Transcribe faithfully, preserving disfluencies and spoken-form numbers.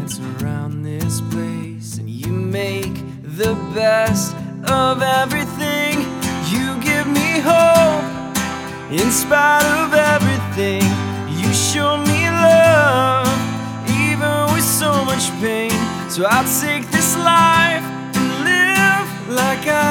dance around this place, and you make the best of everything. You give me hope in spite of everything. You show me love even with so much pain. So I'll take this life and live like I